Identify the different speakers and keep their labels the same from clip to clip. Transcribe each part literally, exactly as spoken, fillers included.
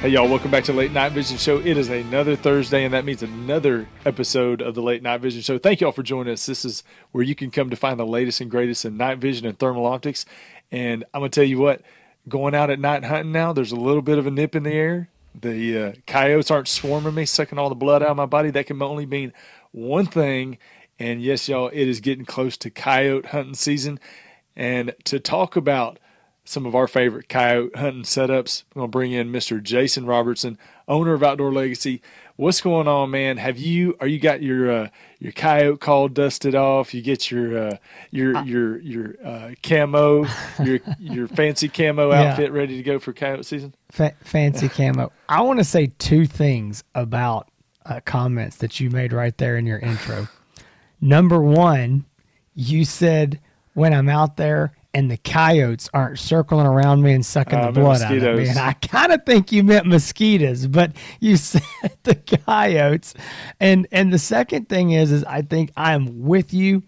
Speaker 1: Hey, y'all, welcome back to Late Night Vision Show. It is another Thursday, and that means another episode of the Late Night Vision Show. Thank y'all for joining us. This is where you can come to find the latest and greatest in night vision and thermal optics. And I'm going to tell you what, going out at night hunting now, there's a little bit of a nip in the air. The uh, coyotes aren't swarming me, sucking all the blood out of my body. That can only mean one thing. And yes, y'all, it is getting close to coyote hunting season. And to talk about some of our favorite coyote hunting setups, I'm going to bring in Mister Jason Robertson, owner of Outdoor Legacy. What's going on, man? Have you, are you got your, uh, your coyote call dusted off? You get your, uh, your, uh, your, your, uh, camo, your, your fancy camo yeah. outfit ready to go for coyote season?
Speaker 2: Fa- fancy camo. I want to say two things about uh, comments that you made right there in your intro. Number one, you said when I'm out there and the coyotes aren't circling around me and sucking uh, the blood out of me. And I kind of think you meant mosquitoes, but you said the coyotes. And and the second thing is, is I think I'm with you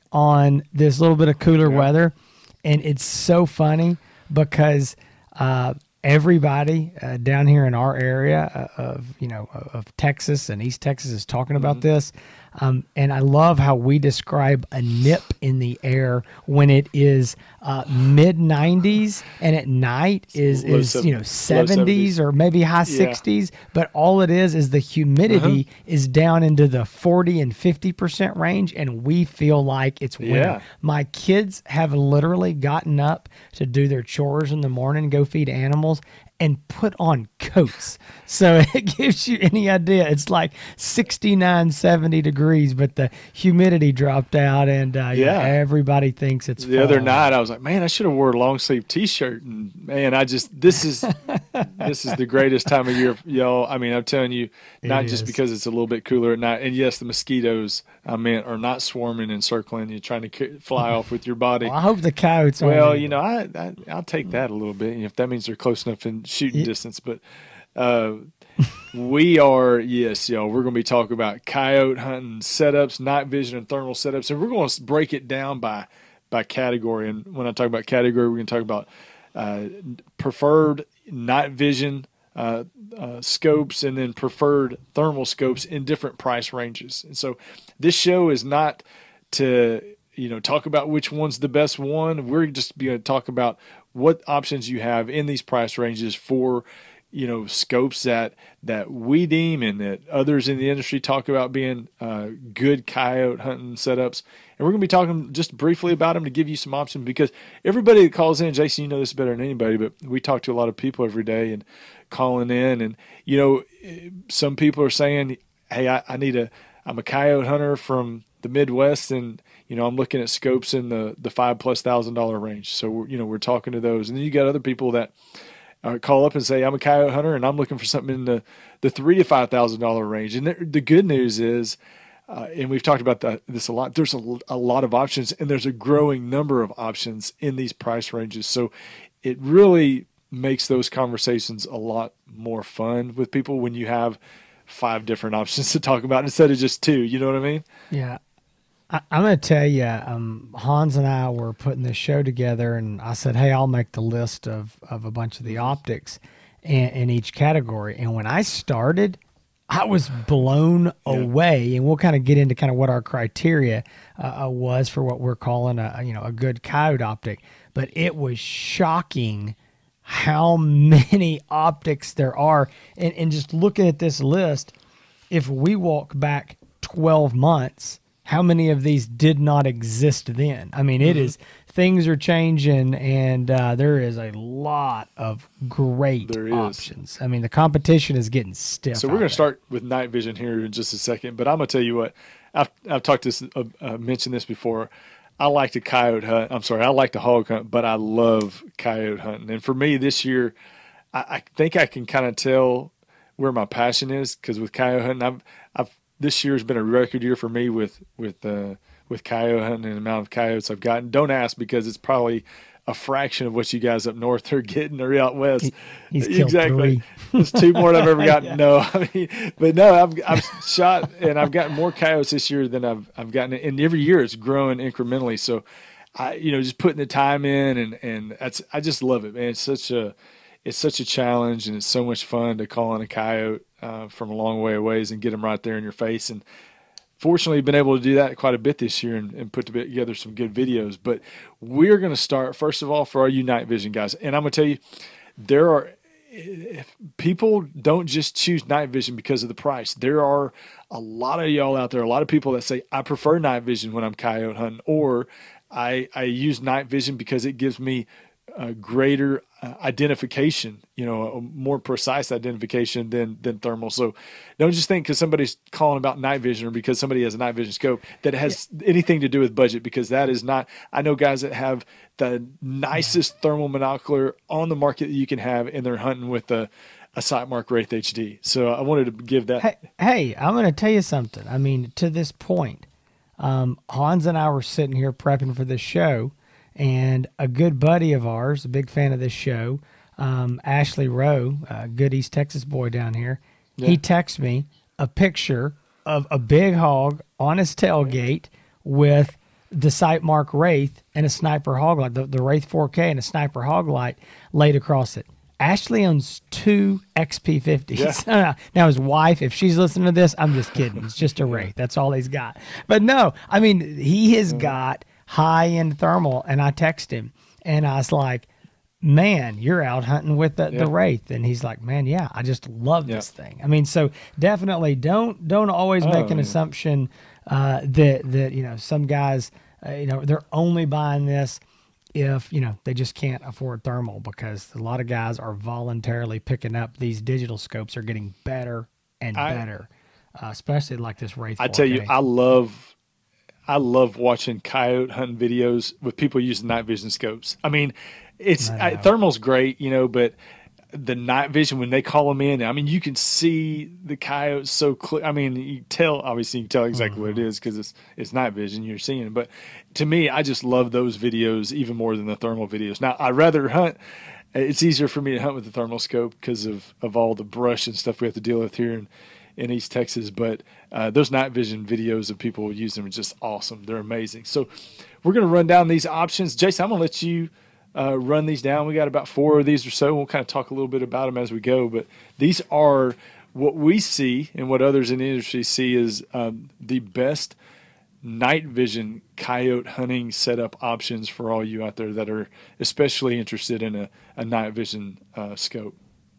Speaker 2: on this little bit of cooler yeah. weather. And it's so funny because uh, everybody uh, down here in our area of, you know, of Texas and East Texas is talking about mm-hmm. this. Um, and I love how we describe a nip in the air when it is uh, mid nineties and at night is, low is seven, you know, seventies or maybe high yeah. sixties. But all it is is the humidity uh-huh. is down into the forty and fifty percent range, and we feel like it's winter. Yeah. My kids have literally gotten up to do their chores in the morning, go feed animals, and put on coats. So it gives you any idea. It's like sixty-nine, seventy degrees, but the humidity dropped out, and uh, yeah. yeah, everybody thinks it's
Speaker 1: The fall. Other night, I was like, man, I should have wore a long-sleeve T-shirt. And, man, I just – this is this is the greatest time of year, y'all. I mean, I'm telling you, not just because it's a little bit cooler at night. And, yes, the mosquitoes, I mean, are not swarming and circling you, trying to fly off with your body.
Speaker 2: Well, I hope the coyotes
Speaker 1: Well,
Speaker 2: are
Speaker 1: you know, I, I, I'll take that a little bit, if that means they're close enough in shooting yeah. distance. But uh, we are, yes, y'all, we're going to be talking about coyote hunting setups, night vision and thermal setups, and we're going to break it down by by category. And when I talk about category, we're going to talk about uh, preferred night vision uh, uh, scopes and then preferred thermal scopes in different price ranges. And so this show is not to, you know, talk about which one's the best one. We're just going to talk about what options you have in these price ranges for, you know, scopes that that we deem and that others in the industry talk about being uh, good coyote hunting setups. And we're going to be talking just briefly about them to give you some options, because everybody that calls in, Jason, you know this better than anybody, but we talk to a lot of people every day and calling in. And, you know, some people are saying, hey, I, I need a, I'm a coyote hunter from the Midwest, and, you know, I'm looking at scopes in the, the five plus thousand dollar range. So, we're, you know, we're talking to those. And then you got other people that uh, call up and say, I'm a coyote hunter and I'm looking for something in the, the three to five thousand dollar range. And the, the good news is, uh, and we've talked about that, this a lot, there's a, a lot of options, and there's a growing number of options in these price ranges. So it really makes those conversations a lot more fun with people when you have five different options to talk about instead of just two. You know what I mean?
Speaker 2: Yeah. I, I'm going to tell you, um, Hans and I were putting this show together, and I said, hey, I'll make the list of, of a bunch of the optics in, in each category. And when I started, I was blown yeah. away, and we'll kind of get into kind of what our criteria uh, was for what we're calling a, you know, a good coyote optic. But it was shocking how many optics there are. And, and just looking at this list, if we walk back twelve months, how many of these did not exist then? I mean, it mm-hmm. is, things are changing, and uh, there is a lot of great
Speaker 1: there
Speaker 2: options. Is. I mean, the competition is getting stiff.
Speaker 1: So we're going to start with night vision here in just a second, but I'm going to tell you what, I've, I've talked this, uh, uh, mentioned this before. I like to coyote hunt. I'm sorry, I like to hog hunt, but I love coyote hunting. And for me this year, I, I think I can kind of tell where my passion is, because with coyote hunting, I've, I've this year has been a record year for me with with uh, with coyote hunting and the amount of coyotes I've gotten. Don't ask, because it's probably a fraction of what you guys up north are getting or out west.
Speaker 2: He, he's killed
Speaker 1: exactly.
Speaker 2: three.
Speaker 1: It's two more than I've ever gotten. yeah. No, I mean, but no, I've I've shot and I've gotten more coyotes this year than I've I've gotten, and every year it's growing incrementally. So, I you know just putting the time in, and and that's I just love it, man. It's such a it's such a challenge, and it's so much fun to call in a coyote uh, from a long way away and get them right there in your face. And fortunately, been able to do that quite a bit this year and, and put together some good videos. But we're going to start, first of all, for our U Night Vision guys. And I'm going to tell you, there are people don't just choose night vision because of the price. There are a lot of y'all out there, a lot of people that say, I prefer night vision when I'm coyote hunting, or I, I use night vision because it gives me a greater uh, identification, you know, a more precise identification than than thermal. So don't just think because somebody's calling about night vision or because somebody has a night vision scope that it has yeah. anything to do with budget, because that is not. I know guys that have the nicest yeah. thermal monocular on the market that you can have, and they're hunting with a, a Sightmark Wraith H D. So I wanted to give that.
Speaker 2: Hey, hey I'm going to tell you something. I mean, to this point, um, Hans and I were sitting here prepping for this show, and a good buddy of ours, a big fan of this show, um, Ashley Rowe, a good East Texas boy down here, yeah. he texts me a picture of a big hog on his tailgate with the Sightmark Wraith and a Sniper Hog Light, the, the Wraith four K and a Sniper Hog Light laid across it. Ashley owns two X P fifties. Yeah. Now, his wife, if she's listening to this, I'm just kidding. It's just a Wraith. That's all he's got. But no, I mean, he has got high-end thermal, and I text him, and I was like, man, you're out hunting with the, yeah. the Wraith. And he's like, man, yeah, I just love yeah. this thing. I mean, so definitely don't don't always oh, make an yeah. assumption uh, that, that, you know, some guys, uh, you know, they're only buying this if, you know, they just can't afford thermal, because a lot of guys are voluntarily picking up these digital scopes are getting better and I, better, uh, especially like this Wraith.
Speaker 1: I tell you, I love I love watching coyote hunting videos with people using night vision scopes. I mean, it's I I, thermal's great, you know, but the night vision, when they call them in, I mean, you can see the coyotes so clear. I mean, you tell, obviously you can tell exactly mm-hmm. what it is because it's it's night vision you're seeing it. But to me, I just love those videos even more than the thermal videos. Now, I'd rather hunt. It's easier for me to hunt with the thermal scope because of, of all the brush and stuff we have to deal with here in, in East Texas. But uh, those night vision videos of people using them are just awesome. They're amazing. So we're going to run down these options. Jason, I'm going to let you uh, run these down. We got about four of these or so. We'll kind of talk a little bit about them as we go. But these are what we see and what others in the industry see is um, the best night vision coyote hunting setup options for all you out there that are especially interested in a, a night vision uh, scope.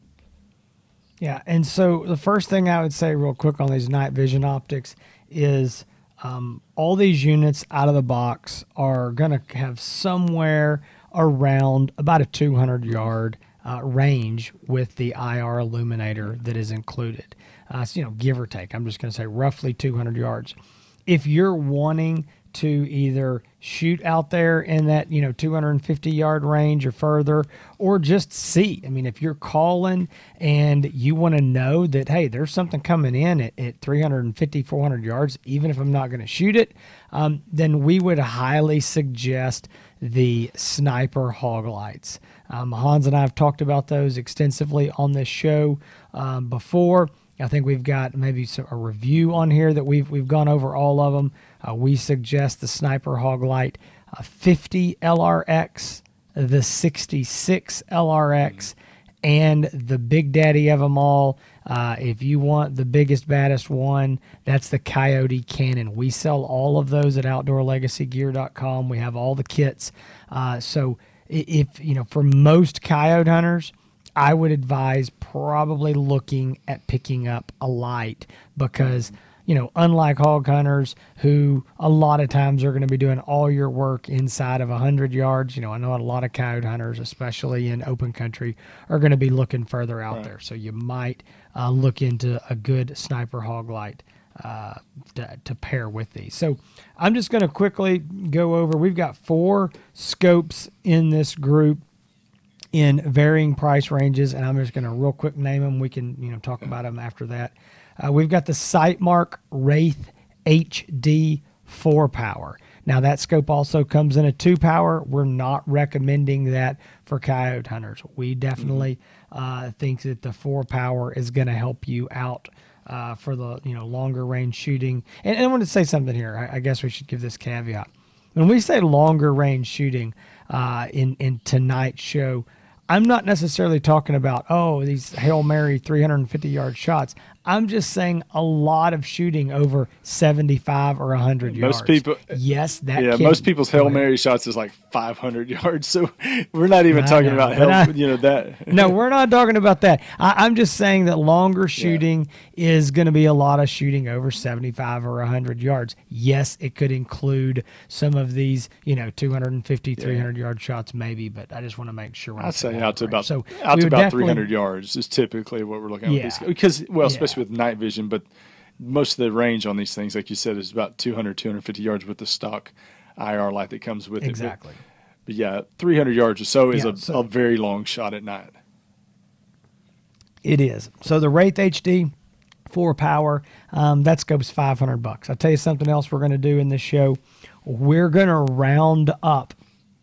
Speaker 2: Yeah, and so the first thing I would say real quick on these night vision optics is um, all these units out of the box are going to have somewhere around about a two hundred yard uh, range with the I R illuminator that is included. Uh, so, you know, give or take, I'm just going to say roughly two hundred yards. If you're wanting to either shoot out there in that, you know, two hundred fifty yard range or further, or just see, I mean, if you're calling and you want to know that, hey, there's something coming in at, at three fifty, four hundred yards, even if I'm not going to shoot it, um, then we would highly suggest the Sniper Hog Lights. Um, Hans and I have talked about those extensively on this show um, before. I think we've got maybe some, a review on here that we've we've gone over all of them. Uh, we suggest the Sniper Hog Light uh, fifty L R X, the sixty-six L R X, and the big daddy of them all. Uh, if you want the biggest, baddest one, that's the Coyote Cannon. We sell all of those at outdoor legacy gear dot com. We have all the kits. Uh, so if, you know, for most coyote hunters, I would advise probably looking at picking up a light because, you know, unlike hog hunters who a lot of times are going to be doing all your work inside of one hundred yards, you know, I know a lot of coyote hunters, especially in open country, are going to be looking further out right. there. So you might uh, look into a good Sniper Hog Light uh, to, to pair with these. So I'm just going to quickly go over. We've got four scopes in this group in varying price ranges, and I'm just going to real quick name them. We can, you know, talk about them after that. Uh, we've got the Sightmark Wraith H D four power. Now that scope also comes in a two power. We're not recommending that for coyote hunters. We definitely uh, think that the four power is going to help you out uh, for the, you know, longer range shooting. And, and I want to say something here. I, I guess we should give this caveat. When we say longer range shooting uh, in in tonight's show, I'm not necessarily talking about, oh, these Hail Mary three hundred fifty yard shots. I'm just saying a lot of shooting over seventy-five or one hundred yards.
Speaker 1: Most people,
Speaker 2: yes, that
Speaker 1: yeah,
Speaker 2: can,
Speaker 1: most people's Hail Mary shots is like five hundred yards. So we're not even I talking know, about Hail, I, you know, that.
Speaker 2: No, we're not talking about that. I, I'm just saying that longer shooting yeah. is going to be a lot of shooting over seventy-five or one hundred yards. Yes, it could include some of these, you know, two fifty, yeah. three hundred yard shots maybe, but I just want to make sure.
Speaker 1: I'd say out to about, so out to about three hundred yards is typically what we're looking at. Yeah. With these, because, well, especially yeah. with night vision, but most of the range on these things, like you said, is about two hundred, two fifty yards with the stock I R light that comes with
Speaker 2: exactly.
Speaker 1: it. Exactly. But, but yeah, three hundred yards or so is yeah, a,
Speaker 2: so,
Speaker 1: a very long shot at night.
Speaker 2: It is. So the Wraith H D four power, um, that scope's five hundred bucks. I'll tell you something else we're going to do in this show. We're going to round up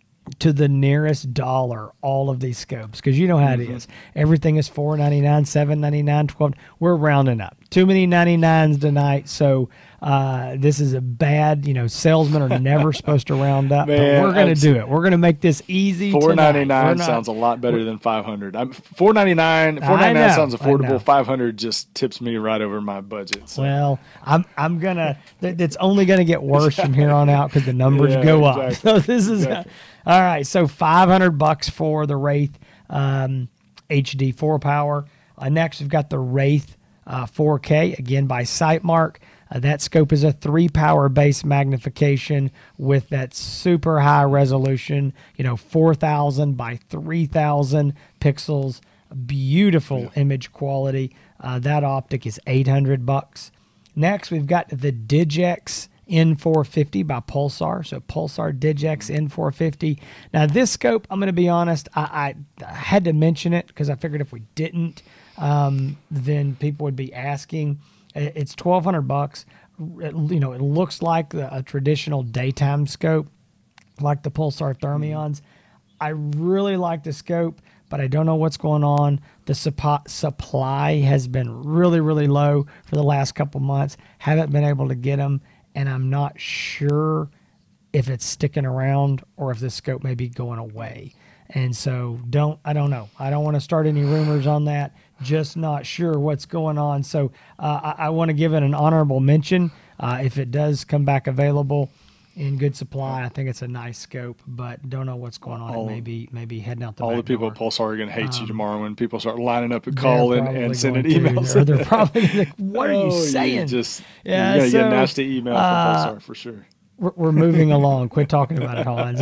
Speaker 2: to the nearest dollar all of these scopes, because you know how mm-hmm. it is. Everything is four ninety-nine, seven ninety-nine, twelve. We're rounding up. Too many ninety-nines tonight, so uh, this is a bad, you know, salesmen are never supposed to round up, Man, but we're going to do it. We're going to make this easy.
Speaker 1: four ninety-nine sounds a lot better than five hundred. I'm four ninety-nine. four ninety-nine sounds affordable. five hundred just tips me right over my budget. So.
Speaker 2: Well, I'm I'm gonna. It's only going to get worse from here on out because the numbers
Speaker 1: yeah,
Speaker 2: go
Speaker 1: exactly.
Speaker 2: up. So this is
Speaker 1: exactly.
Speaker 2: uh, all right. So five hundred bucks for the Wraith um, H D four power. Uh, next, we've got the Wraith uh, four K again by Sightmark. Uh, that scope is a three power base magnification with that super high resolution, you know, four thousand by three thousand pixels, beautiful yeah. image quality. Uh, that optic is eight hundred bucks. Next, we've got the Digex N four fifty by Pulsar. So Pulsar Digex N four fifty. Now this scope, I'm going to be honest, I, I, I had to mention it because I figured if we didn't, um, then people would be asking. It's twelve hundred bucks. You know, it looks like the, a traditional daytime scope, like the Pulsar Thermions. I really like the scope, but I don't know what's going on. The supp- supply has been really, really low for the last couple months. Haven't been able to get them, and I'm not sure if it's sticking around or if the scope may be going away. And so don't, I don't know. I don't want to start any rumors on that. Just not sure what's going on. So uh, I, I want to give it an honorable mention. Uh, if it does come back available in good supply, I think it's a nice scope, but don't know what's going on.
Speaker 1: All,
Speaker 2: it may be, maybe heading out the
Speaker 1: All
Speaker 2: back
Speaker 1: the people
Speaker 2: door.
Speaker 1: at Pulsar are going to hate
Speaker 2: um,
Speaker 1: you tomorrow when people start lining up and calling and sending
Speaker 2: to.
Speaker 1: emails.
Speaker 2: They're, they're probably like, what are you
Speaker 1: oh,
Speaker 2: saying?
Speaker 1: You just,
Speaker 2: yeah,
Speaker 1: you're going to
Speaker 2: so,
Speaker 1: get a nasty email from
Speaker 2: uh,
Speaker 1: Pulsar for sure.
Speaker 2: We're, we're moving along. Quit talking about it,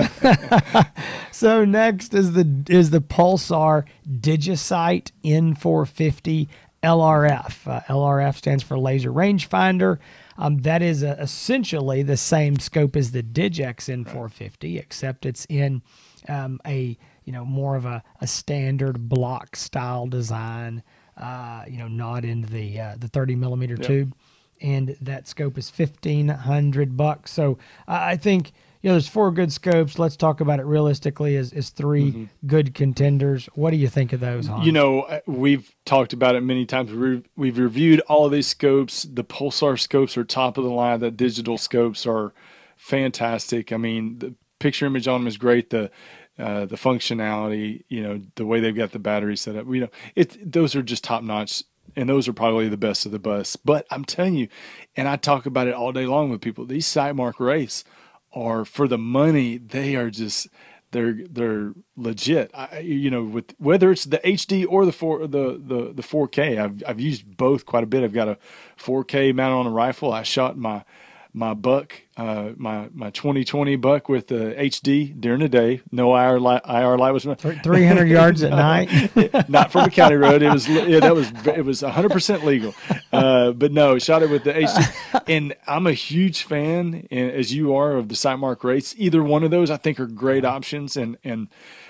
Speaker 2: Hans. So next is the is the Pulsar Digisight N four fifty L R F. Uh, L R F stands for Laser Rangefinder. Um, that is uh, essentially the same scope as the Digex N four fifty, right. except it's in um, a you know more of a, a standard block style design. Uh, you know, not in the uh, the thirty millimeter yep. tube. And that scope is fifteen hundred bucks. So uh, I think, you know, there's four good scopes. Let's talk about it realistically as, as three mm-hmm. good contenders. What do you think of those, Hans?
Speaker 1: You know, we've talked about it many times. We've, we've reviewed all of these scopes. The Pulsar scopes are top of the line. The digital scopes are fantastic. I mean, the picture image on them is great. The uh, the functionality, you know, the way they've got the battery set up, you know, it those are just top notch. And those are probably the best of the best. But I'm telling you, and I talk about it all day long with people, these Sightmark Wraiths are, for the money, they are just, they're they're legit. I, you know, with whether it's the H D or the four the the the four K, I've I've used both quite a bit. I've got a four K mounted on a rifle. I shot my my buck, uh, my my twenty twenty buck with the H D during the day. No I R light. I R light was
Speaker 2: three hundred yards at night.
Speaker 1: Not from a county road. It was yeah, that was it was one hundred percent legal. Uh, but no, shot it with the H D. And I'm a huge fan, and as you are, of the Sightmark Wraiths. Either one of those, I think, are great options. And and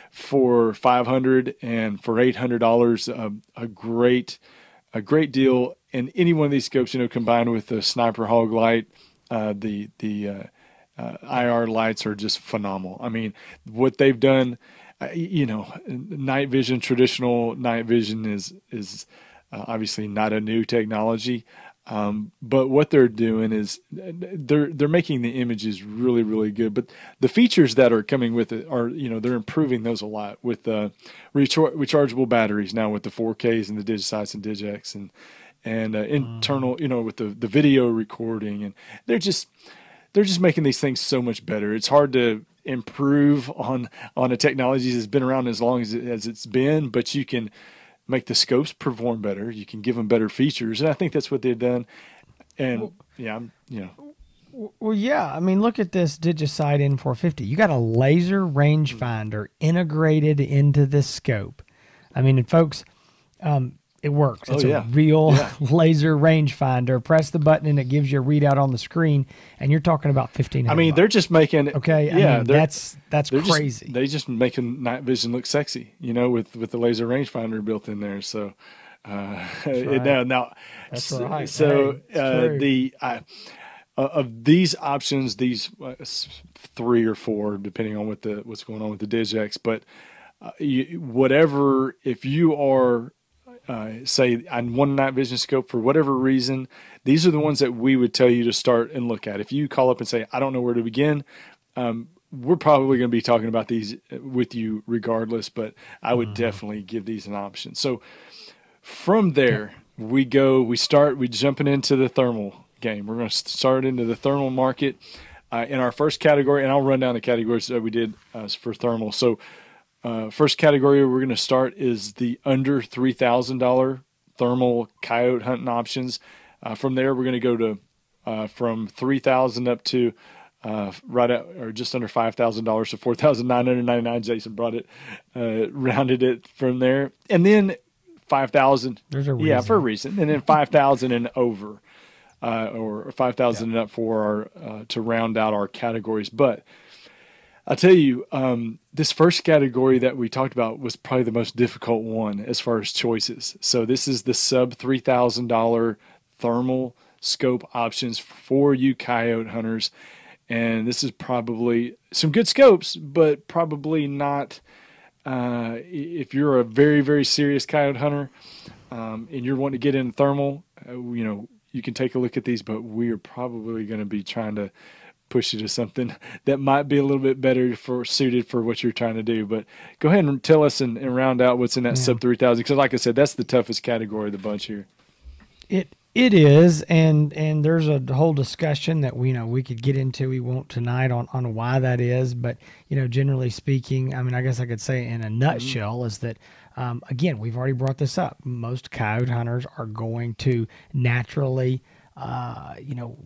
Speaker 1: for five hundred and for eight hundred dollars, uh, a great a great deal. And any one of these scopes, you know, combined with the Sniper Hog light. Uh, the the uh, uh, I R lights are just phenomenal. I mean, what they've done, uh, you know, night vision, traditional night vision is is uh, obviously not a new technology, Um, but what they're doing is they're they're making the images really really good. But the features that are coming with it are, you know, they're improving those a lot with uh, rechar- rechargeable batteries now with the four Ks and the DigiSights and DigX and and uh, internal, you know, with the the video recording, and they're just they're just making these things so much better. It's hard to improve on on a technology that's been around as long as it, as it's been, but you can make the scopes perform better. You can give them better features, and I think that's what they've done. And well, yeah, I'm, you know,
Speaker 2: well, yeah. I mean, look at this DigiSight N four fifty. You got a laser rangefinder integrated into this scope. I mean, and folks, um, it works. It's
Speaker 1: oh, yeah.
Speaker 2: a real
Speaker 1: yeah.
Speaker 2: laser rangefinder. Press the button and it gives you a readout on the screen, and you're talking about fifteen.
Speaker 1: I mean,
Speaker 2: bucks.
Speaker 1: they're just making
Speaker 2: okay.
Speaker 1: Yeah,
Speaker 2: I mean, that's that's crazy.
Speaker 1: Just, they just making night vision look sexy, you know, with with the laser rangefinder built in there. So, uh,
Speaker 2: right.
Speaker 1: now now,
Speaker 2: that's
Speaker 1: so,
Speaker 2: right.
Speaker 1: so
Speaker 2: hey,
Speaker 1: uh, the uh, of these options, these uh, three or four, depending on what the what's going on with the DigX, but uh, you, whatever, if you are Uh, say on one night vision scope for whatever reason, these are the ones that we would tell you to start and look at. If you call up and say, I don't know where to begin, um, we're probably going to be talking about these with you regardless, but I would mm. definitely give these an option. So from there, we go, we start, we jumping into the thermal game. We're going to start into the thermal market uh, in our first category, and I'll run down the categories that we did uh, for thermal. So Uh, first category we're going to start is the under three thousand dollars thermal coyote hunting options. Uh, from there, we're going to go to uh, from three thousand dollars up to uh, right at or just under five thousand dollars, so four thousand nine hundred ninety-nine dollars. Jason brought it, uh, rounded it from there, and then five thousand dollars.
Speaker 2: There's a reason.
Speaker 1: Yeah, for a reason, and then five thousand dollars and over, uh, or five thousand dollars yeah. and up for our uh, to round out our categories, but. I'll tell you, um, this first category that we talked about was probably the most difficult one as far as choices. So this is the sub three thousand dollars thermal scope options for you coyote hunters. And this is probably some good scopes, but probably not uh, if you're a very, very serious coyote hunter um, and you're wanting to get in thermal, uh, you know, you can take a look at these, but we are probably going to be trying to push you to something that might be a little bit better for suited for what you're trying to do. But go ahead and tell us and, and round out what's in that yeah. sub three thousand, because like I said, that's the toughest category of the bunch here.
Speaker 2: It it is, and and there's a whole discussion that we you know we could get into. We won't tonight on on why that is, but you know, generally speaking, I mean, I guess I could say in a nutshell mm-hmm. is that um, again, we've already brought this up. Most coyote hunters are going to naturally, uh, you know.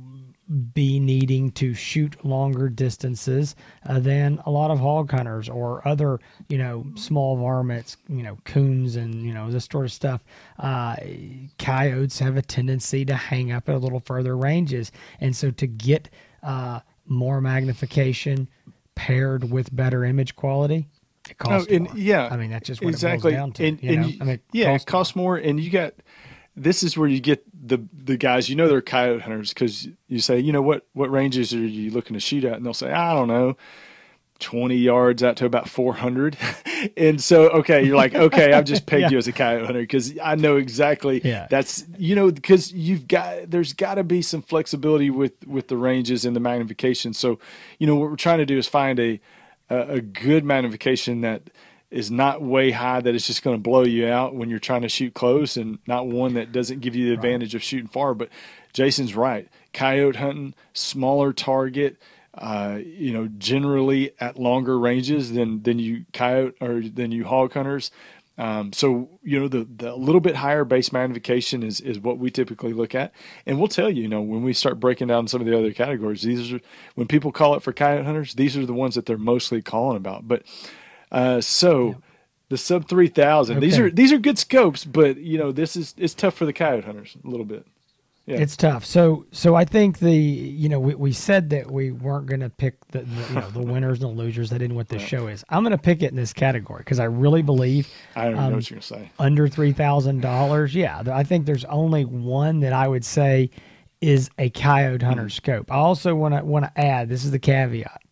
Speaker 2: be needing to shoot longer distances uh, than a lot of hog hunters or other, you know, small varmints, you know, coons and, you know, this sort of stuff. Uh, coyotes have a tendency to hang up at a little further ranges. And so to get uh, more magnification paired with better image quality, it costs
Speaker 1: oh, and,
Speaker 2: more.
Speaker 1: Yeah,
Speaker 2: I mean, that's just what
Speaker 1: exactly.
Speaker 2: it boils down to.
Speaker 1: And,
Speaker 2: you
Speaker 1: and
Speaker 2: know?
Speaker 1: you,
Speaker 2: I mean, it
Speaker 1: yeah,
Speaker 2: costs
Speaker 1: it costs more. more and you got... This is where you get the the guys, you know, they're coyote hunters because you say, you know, what what ranges are you looking to shoot at? And they'll say, I don't know, twenty yards out to about four hundred. And so, okay, you're like, okay, I've just pegged yeah. you as a coyote hunter because I know exactly
Speaker 2: yeah.
Speaker 1: that's, you know, because you've got, there's got to be some flexibility with, with the ranges and the magnification. So, you know, what we're trying to do is find a, a, a good magnification that is not way high that it's just going to blow you out when you're trying to shoot close, and not one that doesn't give you the advantage right. of shooting far. But Jason's right. Coyote hunting, smaller target, uh, you know, generally at longer ranges than, than you coyote or than you hog hunters. Um, so, you know, the, the little bit higher base magnification is, is what we typically look at. And we'll tell you, you know, when we start breaking down some of the other categories, these are, when people call it for coyote hunters, these are the ones that they're mostly calling about. But, Uh, so yeah. the sub three thousand, okay. these are, these are good scopes, but you know, this is, it's tough for the coyote hunters a little bit. Yeah.
Speaker 2: It's tough. So, so I think the, you know, we, we said that we weren't going to pick the, the, you know, the winners and the losers. That isn't what this yeah. show is. I'm going to pick it in this category because I really believe
Speaker 1: I don't um, know what you're going to say.
Speaker 2: Under three thousand dollars. Yeah. I think there's only one that I would say is a coyote hunter mm. scope. I also want to, want to add, this is the caveat.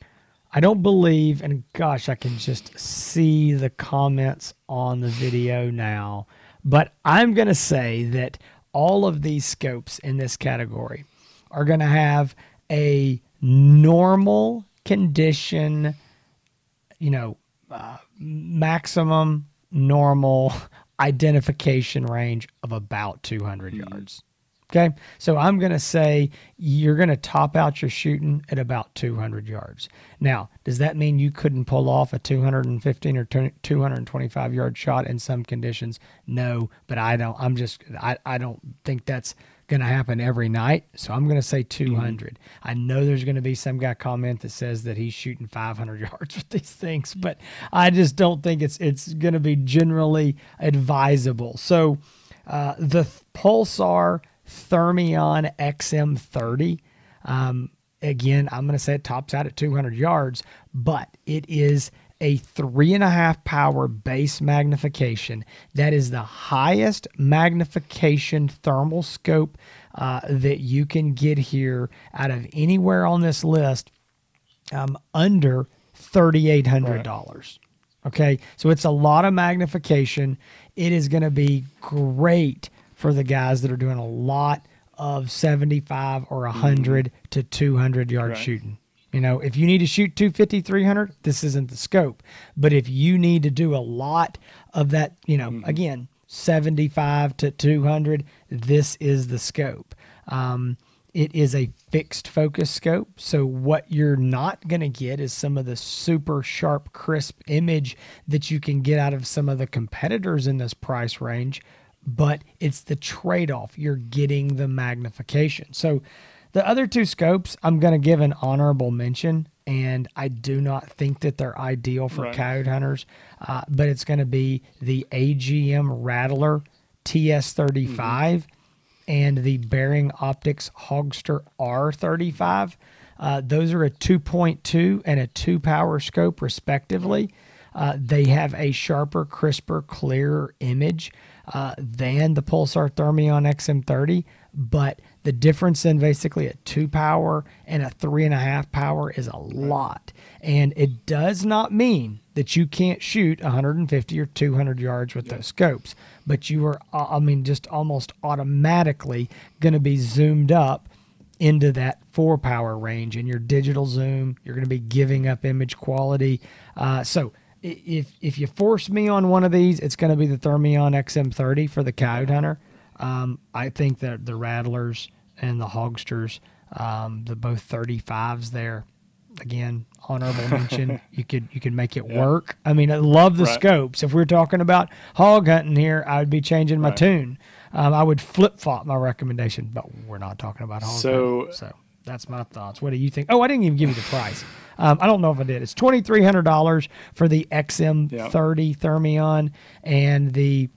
Speaker 2: I don't believe, and gosh, I can just see the comments on the video now, but I'm going to say that all of these scopes in this category are going to have a normal condition, you know, uh, maximum normal identification range of about two hundred mm-hmm. yards. Okay, so I'm going to say you're going to top out your shooting at about two hundred yards. Now, does that mean you couldn't pull off a two hundred fifteen or two hundred twenty-five yard shot in some conditions? No, but I don't. I'm just. I, I don't think that's going to happen every night. So I'm going to say two hundred. Mm-hmm. I know there's going to be some guy comment that says that he's shooting five hundred yards with these things, but I just don't think it's it's going to be generally advisable. So uh, the Pulsar Thermion X M thirty. Um, again, I'm going to say it tops out at two hundred yards, but it is a three and a half power base magnification. That is the highest magnification thermal scope uh, that you can get here out of anywhere on this list, um, under thirty-eight hundred dollars. Right. Okay, so it's a lot of magnification. It is going to be great for the guys that are doing a lot of seventy-five or one hundred mm-hmm. to two hundred yard right. shooting. You know, if you need to shoot two fifty, three hundred, this isn't the scope. But if you need to do a lot of that, you know, mm-hmm. again, seventy-five to two hundred, this is the scope. Um, it is a fixed focus scope. So what you're not going to get is some of the super sharp, crisp image that you can get out of some of the competitors in this price range. But it's the trade-off. You're getting the magnification. So the other two scopes, I'm going to give an honorable mention, and I do not think that they're ideal for right. coyote hunters, uh, but it's going to be the A G M Rattler T S thirty-five mm-hmm. and the Bearing Optics Hogster R thirty-five. Uh, those are a two point two and a two power scope respectively. Uh, they have a sharper, crisper, clearer image uh, than the Pulsar Thermion X M thirty, but the difference in basically a two power and a three and a half power is a lot. And it does not mean that you can't shoot one hundred fifty or two hundred yards with yeah. those scopes, but you are, I mean, just almost automatically going to be zoomed up into that four power range. In your digital zoom, you're going to be giving up image quality. Uh, so if if you force me on one of these, it's going to be the Thermion X M thirty for the coyote hunter. Um, I think that the Rattlers and the Hogsters, um, the both thirty-fives there, again, honorable mention. You could you could make it yeah. work. I mean, I love the right. scopes. If we're talking about hog hunting here, I would be changing my right. tune. Um, I would flip flop my recommendation, but we're not talking about hog
Speaker 1: so,
Speaker 2: hunting. So that's my thoughts. What do you think? Oh, I didn't even give you the price. Um, I don't know if I did. It's twenty-three hundred dollars for the X M thirty yep. Thermion, and the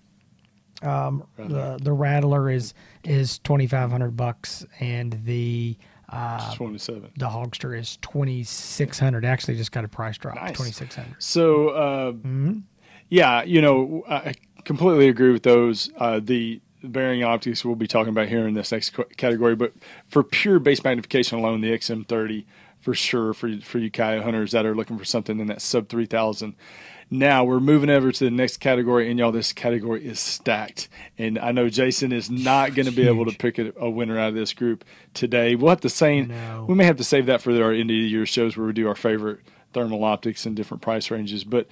Speaker 2: um, the the Rattler is is twenty-five hundred bucks, and the uh,
Speaker 1: twenty-seven.
Speaker 2: The Hogster is twenty-six hundred. Actually, just got a price drop.
Speaker 1: Nice.
Speaker 2: twenty-six hundred.
Speaker 1: So, uh, mm-hmm. yeah, you know, I completely agree with those. Uh, the Bearing Optics we'll be talking about here in this next category, but for pure base magnification alone, the X M thirty for sure for for you coyote hunters that are looking for something in that sub three thousand. Now we're moving over to the next category, and y'all, this category is stacked. And I know Jason is not going to be able to pick a, a winner out of this group today. We'll have to say we may have to save that for our end of the year shows where we do our favorite thermal optics and different price ranges. But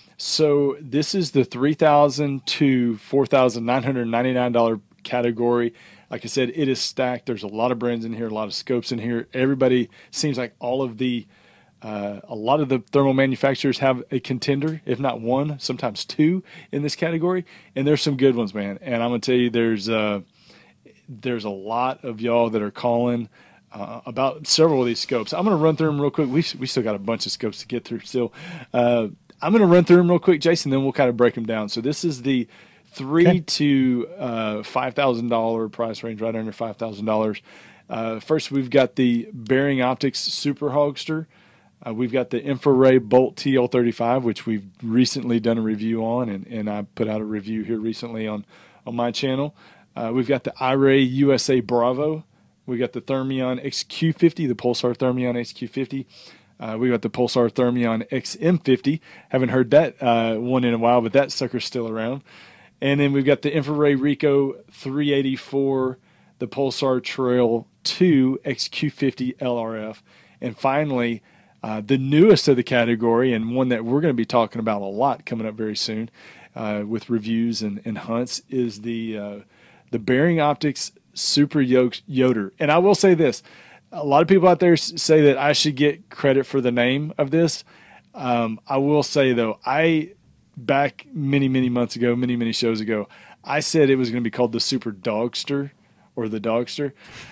Speaker 1: so this is the three thousand to four thousand nine hundred ninety-nine dollars category. Like I said, it is stacked. There's a lot of brands in here, a lot of scopes in here. Everybody seems like all of the uh, a lot of the thermal manufacturers have a contender, if not one, sometimes two in this category. And there's some good ones, man. And I'm gonna tell you, there's uh, there's a lot of y'all that are calling uh, about several of these scopes. I'm gonna run through them real quick. We we still got a bunch of scopes to get through still. Uh, I'm gonna run through them real quick, Jason. Then we'll kind of break them down. So this is the three okay. to uh, five thousand dollar price range, right under five thousand dollars. Uh, first, we've got the Bearing Optics Super Hogster. Uh, we've got the Infrared Bolt T L thirty-five, which we've recently done a review on, and, and I put out a review here recently on, on my channel. Uh, we've got the iRay U S A Bravo. We got the Thermion X Q fifty, the Pulsar Thermion X Q fifty. Uh, we got the Pulsar Thermion X M fifty. Haven't heard that uh, one in a while, but that sucker's still around. And then we've got the Infrared Ricoh three eighty-four, the Pulsar Trail two X Q fifty L R F, and finally, uh, the newest of the category, and one that we're going to be talking about a lot coming up very soon uh, with reviews and, and hunts, is the uh, the Bearing Optics Super Yoder. And I will say this. A lot of people out there say that I should get credit for the name of this. Um, I will say, though, I back many, many months ago, many, many shows ago, I said it was going to be called the Super Dogster or the Dogster.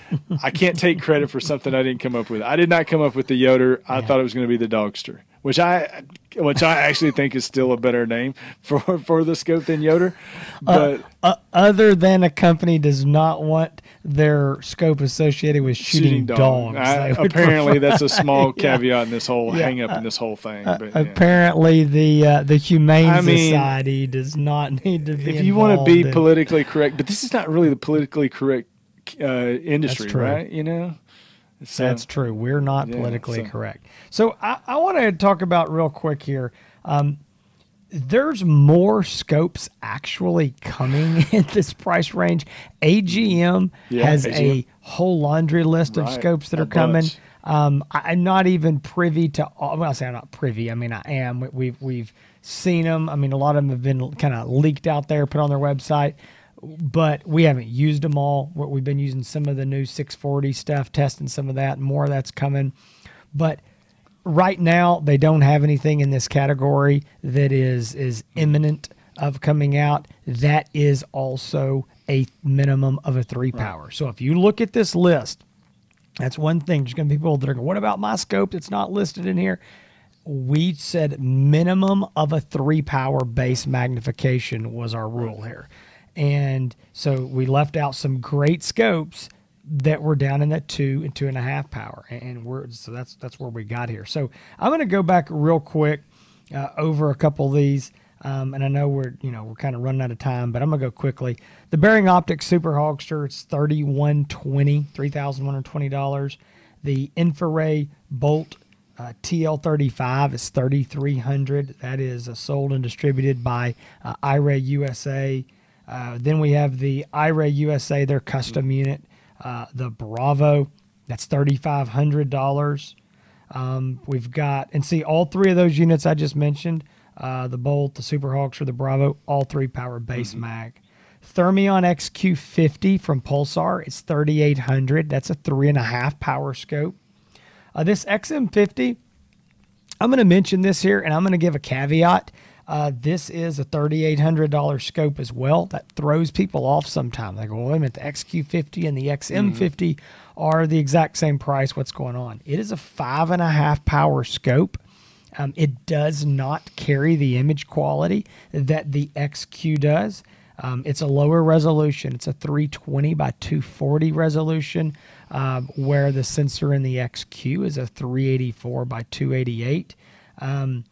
Speaker 1: I can't take credit for something I didn't come up with. I did not come up with the Yoder. I yeah. thought it was going to be the Dogster, which I which I actually think is still a better name for, for the scope than Yoder. But
Speaker 2: uh, uh, other than a company does not want their scope associated with shooting, shooting dog. dogs.
Speaker 1: I, apparently, that's a small caveat yeah. in this whole yeah. hang up in this whole thing.
Speaker 2: Uh,
Speaker 1: but,
Speaker 2: apparently,
Speaker 1: yeah.
Speaker 2: the uh, the Humane
Speaker 1: I mean,
Speaker 2: Society does not need to be.
Speaker 1: If you want to be
Speaker 2: in,
Speaker 1: politically correct, but this is not really the politically correct uh, industry, right? You know.
Speaker 2: So, that's true. We're not yeah, politically
Speaker 1: so.
Speaker 2: correct. So I, I want to talk about real quick here. Um, there's more scopes actually coming in this price range. A G M yeah, has A G M. A whole laundry list of right. scopes that are coming. Um, I, I'm not even privy to all. Well, I'll say I'm not privy. I mean, I am. We've we've seen them. I mean, a lot of them have been kind of leaked out there, put on their website. But we haven't used them all. We've been using some of the new six forty stuff, testing some of that. More of that's coming. But right now, they don't have anything in this category that is is imminent of coming out. That is also a minimum of a three power. Right. So if you look at this list, that's one thing. There's going to be people that are going, what about my scope that's not listed in here? We said minimum of a three power base magnification was our rule here. And so we left out some great scopes that were down in that two and two and a half power, and we're so that's that's where we got here. So I'm going to go back real quick uh, over a couple of these, um, and I know we're you know we're kind of running out of time, but I'm gonna go quickly. The Bearing Optics Super Hogster, it's thirty-one twenty, three thousand one hundred twenty dollars. The Infrared Bolt uh, T L thirty-five is thirty-three hundred. That is uh, sold and distributed by uh, I R A U S A. Uh, then we have the I R A U S A, their custom unit, uh, the Bravo. That's thirty-five hundred dollars. Um, we've got, and see, all three of those units I just mentioned, uh, the Bolt, the Super Hawks, or the Bravo, all three power base mm-hmm. mag. Thermion X Q fifty from Pulsar, it's thirty-eight hundred. That's a three and a half power scope. Uh, this X M fifty, I'm going to mention this here, and I'm going to give a caveat. Uh, this is a thirty-eight hundred dollars scope as well. That throws people off sometimes. They go, well, wait a minute, the X Q fifty and the X M fifty mm-hmm. are the exact same price. What's going on? It is a five and a half power scope. Um, it does not carry the image quality that the X Q does. Um, it's a lower resolution. It's a three twenty by two forty resolution, um, where the sensor in the X Q is a three eighty-four by two eighty-eight. Um,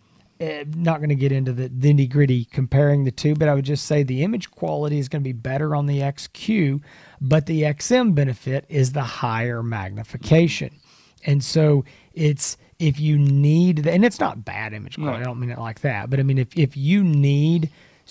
Speaker 2: Not going to get into the nitty gritty comparing the two, but I would just say the image quality is going to be better on the X Q, but the X M benefit is the higher magnification. And so it's, if you need, and it's not bad image quality, no. I don't mean it like that, but I mean, if, if you need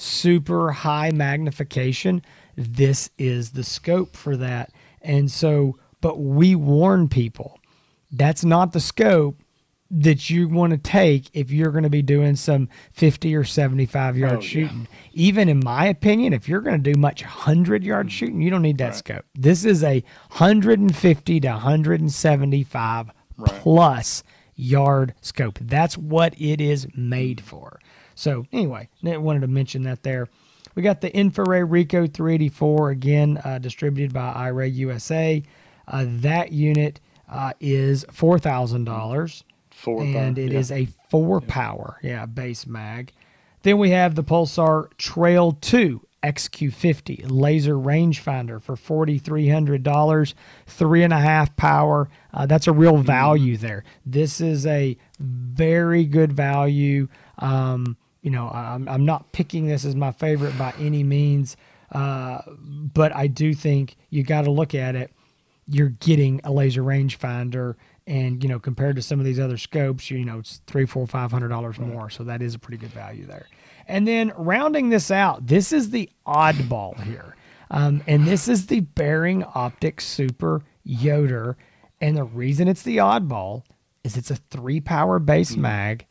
Speaker 2: super high magnification, this is the scope for that. And so, but we warn people, that's not the scope that you want to take if you're going to be doing some fifty or seventy-five yard oh, shooting. Yeah. Even in my opinion, if you're going to do much one hundred yard shooting, you don't need that right. scope. This is a one fifty to one seventy-five right. plus yard scope. That's what it is made for. So anyway, I wanted to mention that there. We got the Infrared Ricoh three eighty-four, again, uh, distributed by I R A U S A. Uh, that unit uh, is four thousand dollars. Four and power, it yeah. is a four yeah. power, yeah, base mag. Then we have the Pulsar Trail two X Q fifty laser rangefinder for forty-three hundred dollars, three and a half power. Uh, that's a real value mm-hmm. there. This is a very good value. Um, you know, I'm, I'm not picking this as my favorite by any means, uh, but I do think you got to look at it. you're getting a laser rangefinder, and you know, compared to some of these other scopes, you know, it's three, four, five hundred dollars more. So that is a pretty good value there. And then rounding this out, this is the oddball here, um, and this is the Bearing Optics Super Yoder. And the reason it's the oddball is it's a three power base mag,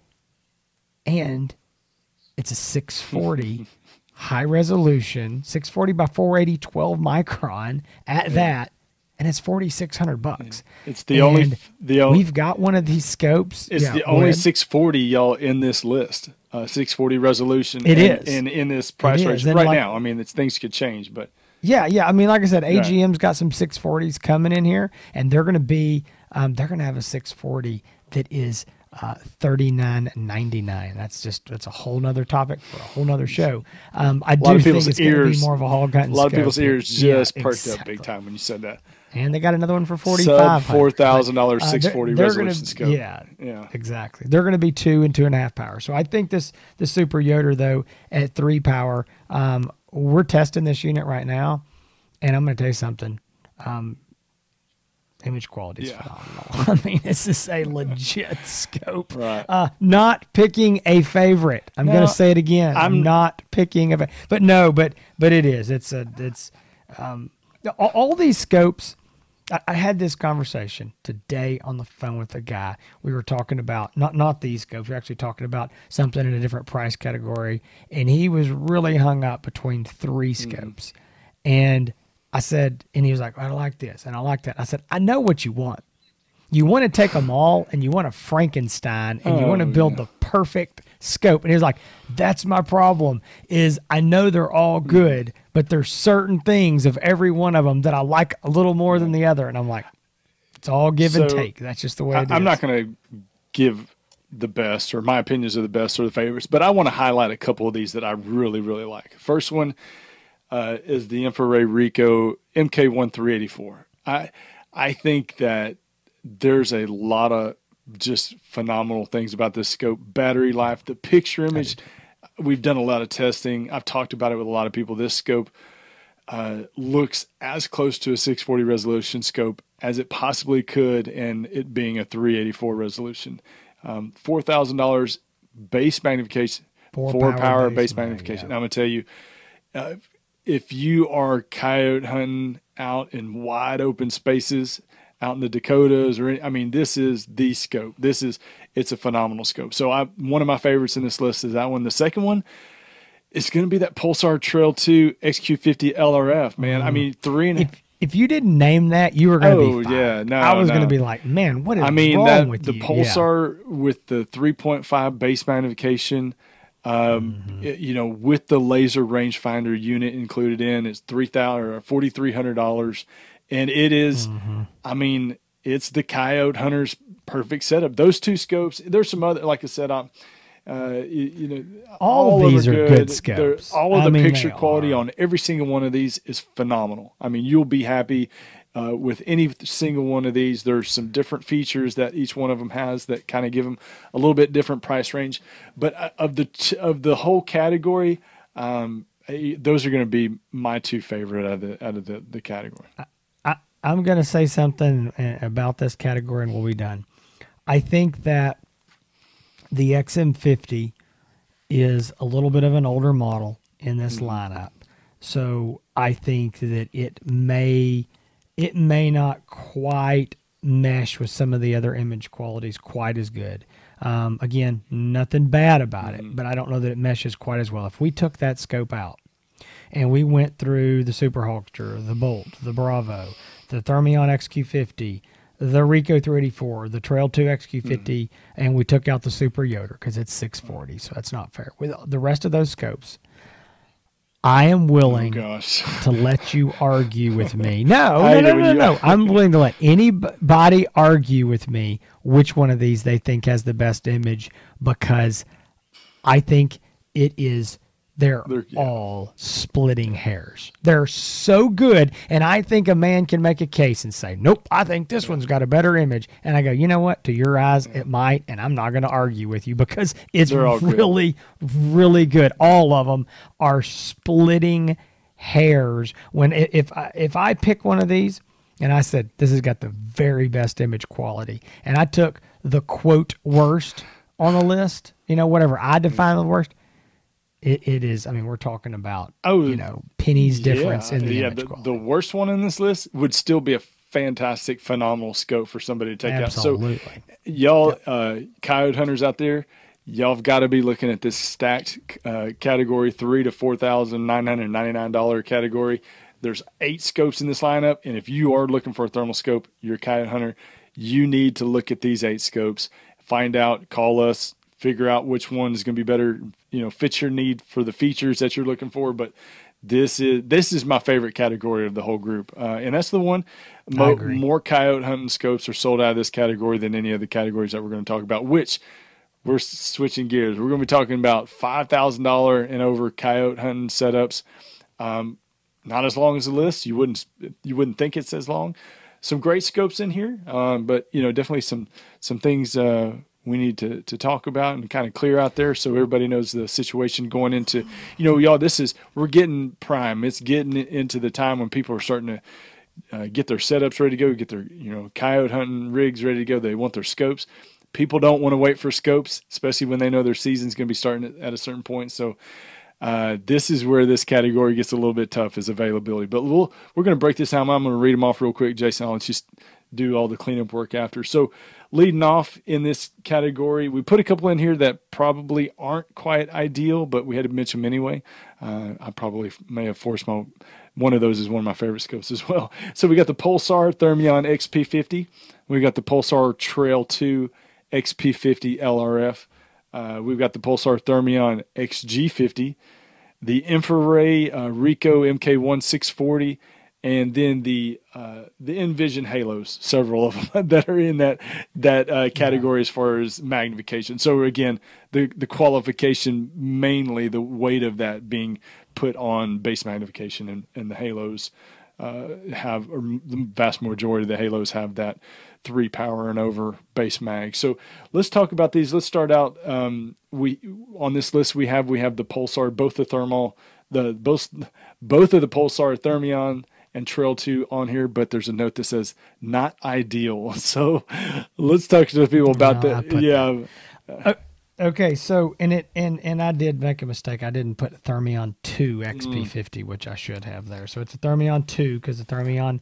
Speaker 2: and it's a six forty high resolution, six forty by four eighty, twelve micron at that. And it's forty-six hundred bucks.
Speaker 1: It's the and only, the only,
Speaker 2: we've got one of these scopes.
Speaker 1: It's yeah, the only six forty y'all in this list, uh, six forty resolution.
Speaker 2: It
Speaker 1: and,
Speaker 2: is.
Speaker 1: And in this price range right like, now. I mean, it's, things could change, but.
Speaker 2: Yeah. Yeah. I mean, like I said, A G M's got some six forties coming in here, and they're going to be, um, they're going to have a six forty that is uh, thirty-nine ninety-nine. That's just, that's a whole nother topic for a whole nother show. Um, I do think it's going to be more of a hog hunting.
Speaker 1: A lot
Speaker 2: scope.
Speaker 1: of people's ears just
Speaker 2: yeah,
Speaker 1: perked
Speaker 2: exactly.
Speaker 1: up big time when you said that.
Speaker 2: And they got another one for forty-five.
Speaker 1: Sub four thousand dollars,
Speaker 2: uh,
Speaker 1: six forty
Speaker 2: they're,
Speaker 1: resolution
Speaker 2: they're
Speaker 1: scope.
Speaker 2: Gonna, yeah,
Speaker 1: yeah,
Speaker 2: exactly. They're going to be two and two and a half power. So I think this the Super Yoder though at three power. Um, we're testing this unit right now, and I'm going to tell you something. Um, image quality is yeah. phenomenal. I mean, this is a legit scope.
Speaker 1: Right.
Speaker 2: Uh, not picking a favorite. I'm no, going to say it again. I'm, I'm not picking a, fa- but no, but but it is. It's a it's. Um, all, all these scopes. I had this conversation today on the phone with a guy. We were talking about not not these scopes. We we're actually talking about something in a different price category, and he was really hung up between three scopes. Mm. And I said, and he was like, "I like this and I like that." I said, "I know what you want. You want to take them all, and you want a Frankenstein, and oh, you want to build yeah. the perfect scope." And he was like, "That's my problem. Is I know they're all good." But there's certain things of every one of them that I like a little more than the other. And I'm like, it's all give so and take. That's just the way it
Speaker 1: I,
Speaker 2: is.
Speaker 1: I'm not going to give the best or my opinions are the best or the favorites, but I want to highlight a couple of these that I really, really like. First one uh, is the Infrared Ricoh M K thirteen eighty-four. I, I think that there's a lot of just phenomenal things about this scope. Battery life, the picture image. We've done a lot of testing. I've talked about it with a lot of people. This scope uh, looks as close to a six forty resolution scope as it possibly could, and it being a three eighty-four resolution. Um, four thousand dollars base magnification, four, four power, power base, base magnification. Yeah. I'm going to tell you, uh, if you are coyote hunting out in wide open spaces, out in the Dakotas, or any, I mean, this is the scope. This is it's a phenomenal scope. So I one of my favorites in this list is that one. The second one is going to be that Pulsar Trail two X Q fifty L R F. Man, mm. I mean three and.
Speaker 2: If, if you didn't name that, you were going to
Speaker 1: oh,
Speaker 2: be. Oh
Speaker 1: yeah, no,
Speaker 2: I was
Speaker 1: no.
Speaker 2: going to be like, man, what is
Speaker 1: I mean,
Speaker 2: wrong
Speaker 1: that,
Speaker 2: with
Speaker 1: the
Speaker 2: you?
Speaker 1: Pulsar
Speaker 2: yeah.
Speaker 1: with the three point five base magnification. Um, mm-hmm. it, you know, with the laser rangefinder unit included in, it's three thousand or forty three hundred dollars, and it is. Mm-hmm. I mean. It's the Coyote Hunter's perfect setup. Those two scopes. There's some other, like I said, I'm, uh, you, you know,
Speaker 2: all, all of these are good, good scopes.
Speaker 1: They're, all of
Speaker 2: I
Speaker 1: the
Speaker 2: mean,
Speaker 1: picture quality are. on every single one of these is phenomenal. I mean, you'll be happy uh, with any single one of these. There's some different features that each one of them has that kind of give them a little bit different price range. But uh, of the of the whole category, um, those are going to be my two favorite out of the out of the, the category.
Speaker 2: I, I'm going to say something about this category and we'll be done. I think that the X M fifty is a little bit of an older model in this mm-hmm. lineup. So I think that it may it may not quite mesh with some of the other image qualities quite as good. Um, again, nothing bad about mm-hmm. it, but I don't know that it meshes quite as well. If we took that scope out and we went through the Super Hulkster, the Bolt, the Bravo, the Thermion X Q fifty, the Ricoh three eighty-four, the Trail two X Q fifty, mm-hmm. and we took out the Super Yoder because it's six forty, so that's not fair. With the rest of those scopes, I am willing
Speaker 1: oh,
Speaker 2: to let you argue with me. No, no, no, no, no. I'm willing to let anybody argue with me which one of these they think has the best image because I think it is... They're, They're yeah. all splitting hairs. They're so good, and I think a man can make a case and say, nope, I think this one's got a better image. And I go, you know what? To your eyes, it might, and I'm not going to argue with you because it's really, good. really good. All of them are splitting hairs. When if I, if I pick one of these, and I said, this has got the very best image quality. And I took the quote worst on the list, you know, whatever I define the worst. It, it is, I mean, we're talking about, oh, you know, pennies difference
Speaker 1: yeah,
Speaker 2: in the
Speaker 1: yeah,
Speaker 2: image
Speaker 1: the,
Speaker 2: quality.
Speaker 1: The worst one in this list would still be a fantastic, phenomenal scope for somebody to take
Speaker 2: Absolutely.
Speaker 1: out. So y'all,
Speaker 2: yep.
Speaker 1: uh, coyote hunters out there, y'all have got to be looking at this stacked uh, category, three to four thousand nine hundred ninety nine dollar category. There's eight scopes in this lineup, and if you are looking for a thermal scope, you're a coyote hunter, you need to look at these eight scopes, find out, call us, figure out which one is going to be better, you know, fit your need for the features that you're looking for. But this is this is my favorite category of the whole group, uh, and that's the one. Mo- more coyote hunting scopes are sold out of this category than any of the categories that we're going to talk about, which we're switching gears. We're going to be talking about five thousand dollars and over coyote hunting setups. Um, not as long as the list. You wouldn't you wouldn't think it's as long. Some great scopes in here, um, but you know, definitely some some things uh, we need to to talk about and kind of clear out there so everybody knows the situation going into. You know, y'all, this is we're getting prime. It's getting into the time when people are starting to uh, get their setups ready to go, get their you know coyote hunting rigs ready to go. They want their scopes. People don't want to wait for scopes, especially when they know their season's going to be starting at a certain point. So. Uh, this is where this category gets a little bit tough, is availability. But we'll, we're going to break this down. I'm going to read them off real quick. Jason, I'll just do all the cleanup work after. So leading off in this category, we put a couple in here that probably aren't quite ideal, but we had to mention them anyway. Uh, I probably may have forced my one of those is one of my favorite scopes as well. So we got the Pulsar Thermion X P fifty. We got the Pulsar Trail two X P fifty L R F. Uh, we've got the Pulsar Thermion X G fifty, the Infraray uh, Ricoh M K one six forty, and then the uh, the Envision Halos, several of them that are in that that uh, category as far as magnification. So again, the the qualification, mainly the weight of that being put on base magnification, and, and the Halos uh, have, or the vast majority of the Halos have that three power and over base mag. So let's talk about these. Let's start out. Um, we on this list we have we have the Pulsar, both the thermal, the both both of the Pulsar Thermion and Trail two on here, but there's a note that says not ideal. So let's talk to the people about
Speaker 2: no,
Speaker 1: that. Yeah.
Speaker 2: That. Uh, okay, so and it and and I did make a mistake. I didn't put Thermion two X P fifty, mm. which I should have there. So it's a Thermion two because the Thermion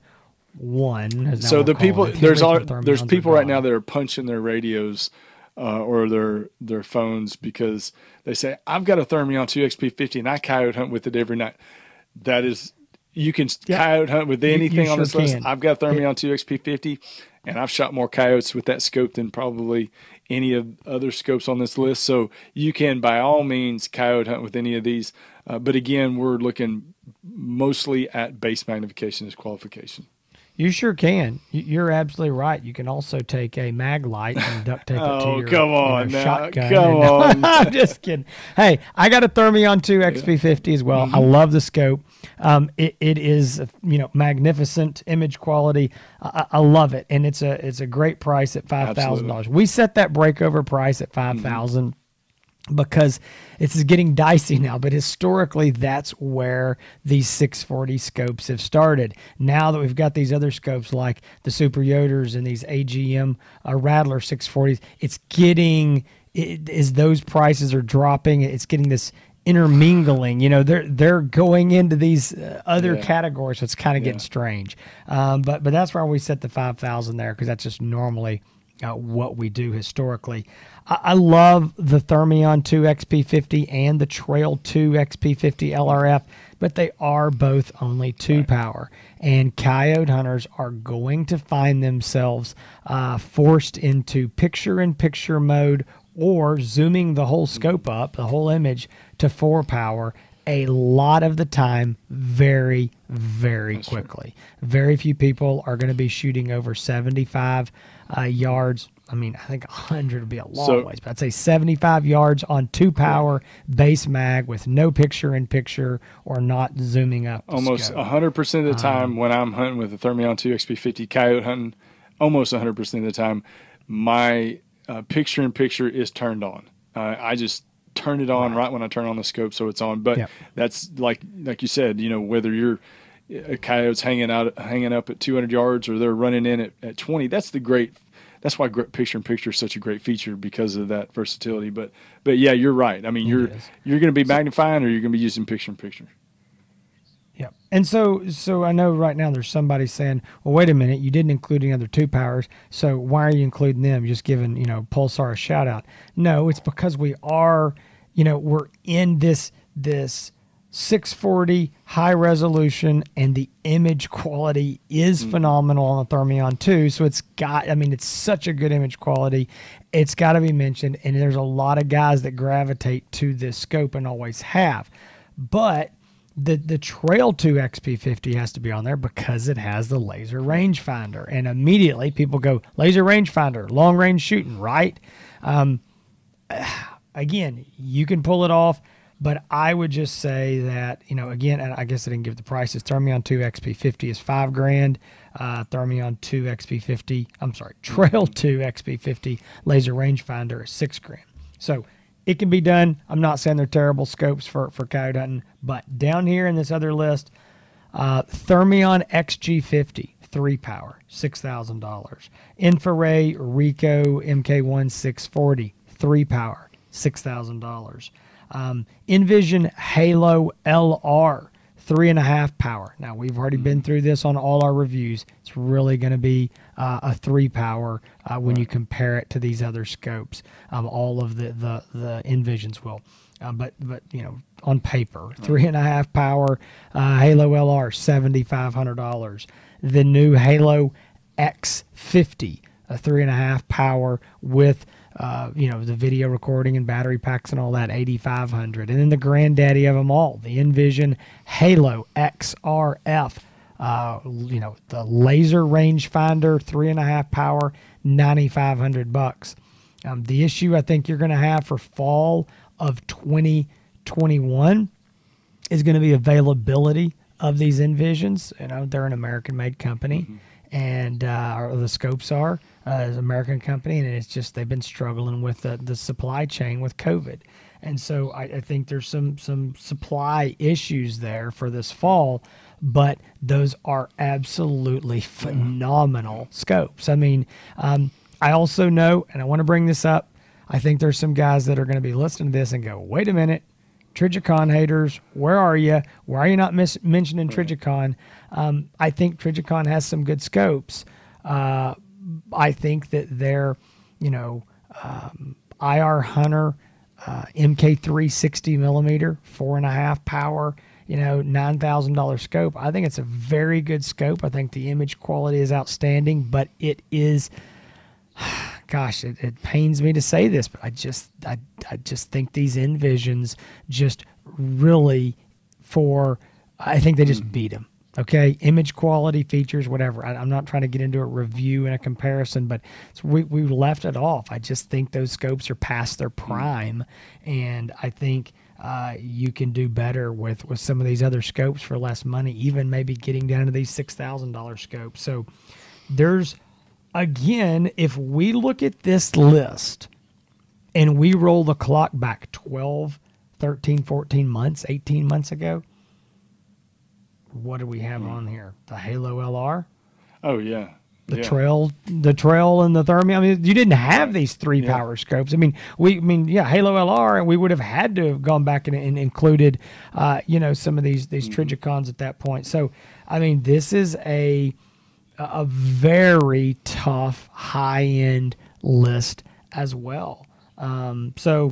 Speaker 2: one.
Speaker 1: So the people, there's all, there's people right now that are punching their radios uh, or their their phones because they say, I've got a Thermion two X P fifty and I coyote hunt with it every night. That is, you can yep. coyote hunt with anything you, you on this sure list. I've got a Thermion it, two X P fifty and I've shot more coyotes with that scope than probably any of other scopes on this list. So you can by all means coyote hunt with any of these. Uh, but again, we're looking mostly at base magnification as qualification.
Speaker 2: You sure can. You're absolutely right. You can also take a mag light and duct tape
Speaker 1: oh,
Speaker 2: it to your,
Speaker 1: come on
Speaker 2: your
Speaker 1: now.
Speaker 2: shotgun.
Speaker 1: Come
Speaker 2: and,
Speaker 1: on.
Speaker 2: I'm just kidding. Hey, I got a Thermion two X P fifty as well. Mm-hmm. I love the scope. Um, it, it is, you know, magnificent image quality. I, I love it, and it's a it's a great price at five thousand dollars. We set that breakover price at five thousand dollars. Mm-hmm. Because it's getting dicey now, but historically that's where these six forty scopes have started. Now that we've got these other scopes like the Super Yoders and these A G M uh, Rattler six forties, it's getting, it, as those prices are dropping, it's getting this intermingling. You know, they're they're going into these uh, other yeah. categories, so it's kind of yeah. getting strange. Um, but but that's why we set the five thousand there, because that's just normally uh, what we do historically. I love the Thermion two X P fifty and the Trail two X P fifty L R F, but they are both only two right. power. And coyote hunters are going to find themselves uh, forced into picture-in-picture mode or zooming the whole scope up, the whole image, to four power a lot of the time very, very That's quickly. True. Very few people are going to be shooting over seventy-five uh, yards. I mean, I think one hundred would be a long so, ways, but I'd say seventy-five yards on two power base mag with no picture-in-picture or not zooming up.
Speaker 1: Almost one hundred percent of the time um, when I'm hunting with the Thermion two X P fifty coyote hunting, almost one hundred percent of the time, my uh, picture-in-picture is turned on. Uh, I just turn it on right. right when I turn on the scope, so it's on. But yep. that's like like you said, you know, whether you're a coyote's hanging out, hanging up at two hundred yards, or they're running in at, at twenty. That's the great. That's why picture in picture is such a great feature because of that versatility. But but yeah, you're right. I mean,
Speaker 2: It
Speaker 1: you're
Speaker 2: is.
Speaker 1: you're going to be magnifying, or you're going to be using picture in picture.
Speaker 2: Yep. And so, so I know right now there's somebody saying, well, wait a minute, you didn't include any other two powers. So why are you including them? You're just giving, you know, Pulsar a shout out. No, it's because we are, you know, we're in this, this six forty high resolution, and the image quality is mm. phenomenal on the Thermion two. So it's got, I mean, it's such a good image quality. It's got to be mentioned. And there's a lot of guys that gravitate to this scope and always have. But The the Trail two X P fifty has to be on there because it has the laser rangefinder, and immediately people go laser rangefinder, long range shooting, right? Um, again, you can pull it off, but I would just say that, you know, again, and I guess I didn't give the prices. Thermion two X P fifty is five grand. Uh, Thermion two X P fifty, I'm sorry, Trail two X P fifty laser rangefinder is six grand. So it can be done. I'm not saying they're terrible scopes for, for coyote hunting, but down here in this other list, uh, Thermion X G fifty, three power, six thousand dollars. Infrared Rico M K one six forty, three power, six thousand dollars. Um, Envision Halo L R, three and a half power. Now, we've already been through this on all our reviews. It's really going to be uh, a three power uh, when right. you compare it to these other scopes. Um, all of the, the, the Envisions will. Um, but, but, you know, on paper, right. three and a half power uh, Halo L R, seven thousand five hundred dollars. The new Halo X fifty, a three and a half power with Uh, you know, the video recording and battery packs and all that, eight thousand five hundred dollars. And then the granddaddy of them all, the Envision Halo X R F, uh, you know, the laser rangefinder, three and a half power, nine thousand five hundred bucks. Um, the issue I think you're going to have for fall of twenty twenty-one is going to be availability of these Envisions. You know, they're an American-made company, mm-hmm. and uh, or the scopes are. Uh, as an American company, and it's just they've been struggling with the, the supply chain with COVID. And so I, I think there's some some supply issues there for this fall, but those are absolutely phenomenal scopes. I mean, um, I also know, and I want to bring this up, I think there's some guys that are going to be listening to this and go, wait a minute, Trijicon haters, where are you? Why are you not mis- mentioning Trijicon? Um, I think Trijicon has some good scopes. Uh, I think that their, you know, um, I R Hunter uh, M K three sixty millimeter, four and a half power, you know, nine thousand dollars scope. I think it's a very good scope. I think the image quality is outstanding, but it is, gosh, it, it pains me to say this, but I just, I, I just think these Envisions just really for, I think they just beat them. Okay, image quality, features, whatever. I, I'm not trying to get into a review and a comparison, but it's, we we left it off. I just think those scopes are past their prime, and I think uh, you can do better with, with some of these other scopes for less money, even maybe getting down to these six thousand dollars scopes. So there's, again, if we look at this list and we roll the clock back twelve, thirteen, fourteen months, eighteen months ago, what do we have mm. on here? The Halo L R?
Speaker 1: Oh, yeah.
Speaker 2: The
Speaker 1: yeah.
Speaker 2: Trail, the Trail and the Thermion. I mean, you didn't have these three yeah. power scopes. I mean, we, I mean, yeah, Halo L R, and we would have had to have gone back and, and included, uh, you know, some of these these mm-hmm. Trijicons at that point. So, I mean, this is a a very tough high end list as well. Um, so.